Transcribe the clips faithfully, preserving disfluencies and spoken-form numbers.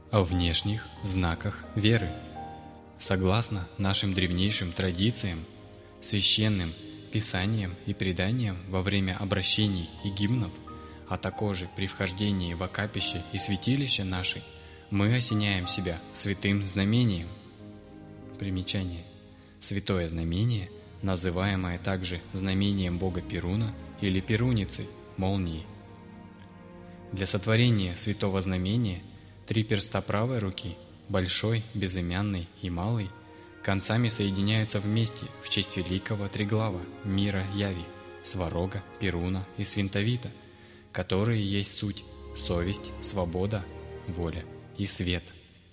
О внешних знаках веры. Согласно нашим древнейшим традициям, священным писаниям и преданиям во время обращений и гимнов, а также при вхождении в акапище и святилище наши, мы осеняем себя святым знамением. Примечание. Святое знамение, называемое также знамением бога Перуна или Перуницы, молнии. Для сотворения святого знамения три перста правой руки, большой, безымянный и малый, концами соединяются вместе в честь великого триглава мира Яви, Сварога, Перуна и Свинтовита, которые есть суть, совесть, свобода, воля и свет.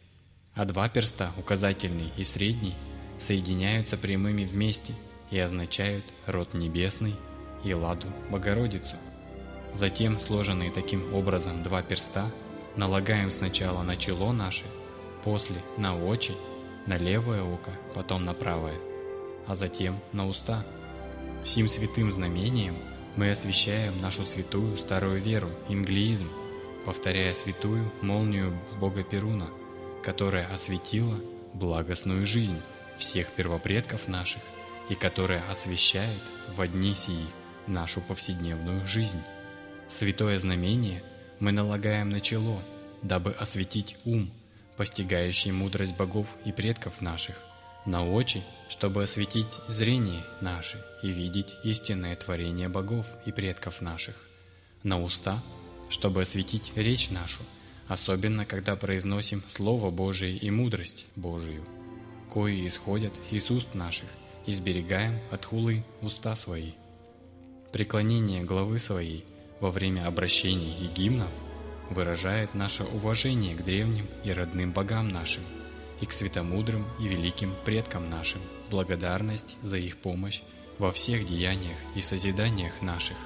А два перста, указательный и средний, соединяются прямыми вместе и означают род небесный и ладу Богородицу. Затем сложенные таким образом два перста налагаем сначала на чело наше, после на очи, на левое око, потом на правое, а затем на уста. Сим святым знамением мы освящаем нашу святую старую веру, инглиизм, повторяя святую молнию бога Перуна, которая осветила благостную жизнь всех первопредков наших и которая освещает во дни сии нашу повседневную жизнь. Святое знамение мы налагаем на чело, дабы осветить ум, постигающий мудрость богов и предков наших, на очи, чтобы осветить зрение наше и видеть истинное творение богов и предков наших, на уста, чтобы осветить речь нашу, особенно когда произносим Слово Божие и мудрость Божию, кои исходят из уст наших, и сберегаем от хулы уста свои. Преклонение главы своей во время обращений и гимнов выражает наше уважение к древним и родным богам нашим и к святомудрым и великим предкам нашим, благодарность за их помощь во всех деяниях и созиданиях наших.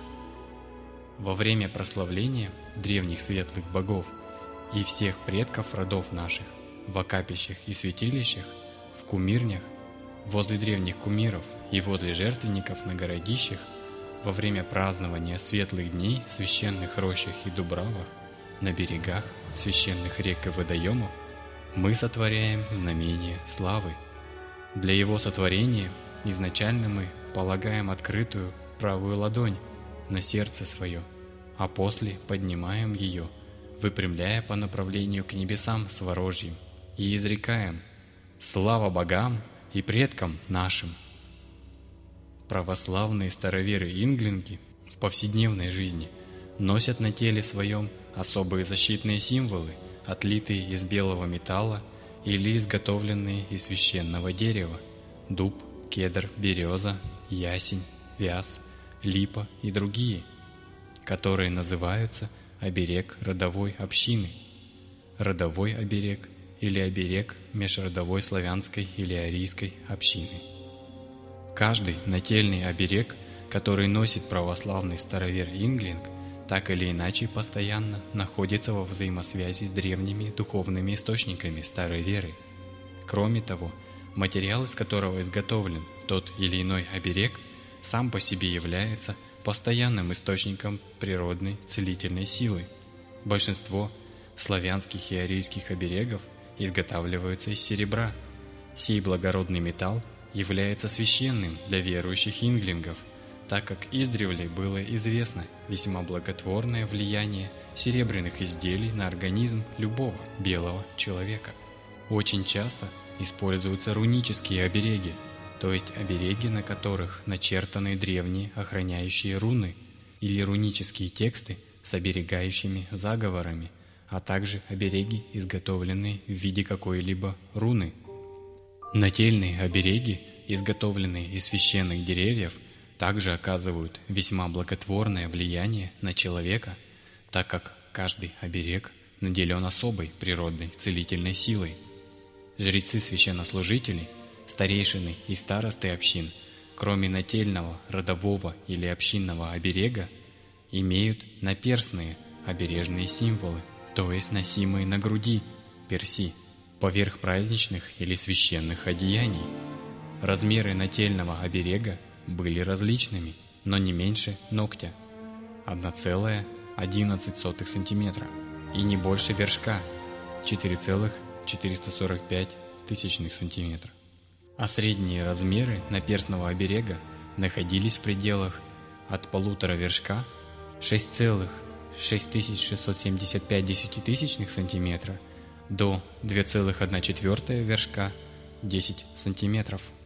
Во время прославления древних светлых богов и всех предков родов наших в акапищах и святилищах, в кумирнях, возле древних кумиров и возле жертвенников на городищах, во время празднования светлых дней в священных рощах и дубравах, на берегах священных рек и водоемов, мы сотворяем знамение славы. Для его сотворения изначально мы полагаем открытую правую ладонь на сердце свое, а после поднимаем ее, выпрямляя по направлению к небесам сворожьим, и изрекаем «Слава богам и предкам нашим!». Православные староверы-инглинги в повседневной жизни носят на теле своем особые защитные символы, отлитые из белого металла или изготовленные из священного дерева – дуб, кедр, береза, ясень, вяз, липа и другие, которые называются оберег родовой общины, родовой оберег или оберег межродовой славянской или арийской общины. Каждый нательный оберег, который носит православный старовер-инглинг, так или иначе постоянно находится во взаимосвязи с древними духовными источниками старой веры. Кроме того, материал, из которого изготовлен тот или иной оберег, сам по себе является постоянным источником природной целительной силы. Большинство славянских и арийских оберегов изготавливаются из серебра. Сей благородный металл является священным для верующих инглингов, так как издревле было известно весьма благотворное влияние серебряных изделий на организм любого белого человека. Очень часто используются рунические обереги, то есть обереги, на которых начертаны древние охраняющие руны или рунические тексты с оберегающими заговорами, а также обереги, изготовленные в виде какой-либо руны. Нательные обереги, изготовленные из священных деревьев, также оказывают весьма благотворное влияние на человека, так как каждый оберег наделен особой природной целительной силой. Жрецы-священнослужители, старейшины и старосты общин, кроме нательного, родового или общинного оберега, имеют наперстные обережные символы, то есть носимые на груди, перси, поверх праздничных или священных одеяний. Размеры нательного оберега были различными, но не меньше ногтя – одна целая одиннадцать сотых сантиметра, и не больше вершка четыре целых четыреста сорок пять тысячных сантиметра. А средние размеры наперстного оберега находились в пределах от полутора вершка шесть целых шесть тысяч шестьсот семьдесят пять десятитысячных сантиметра до две целых одна четвертая вершка десять сантиметров.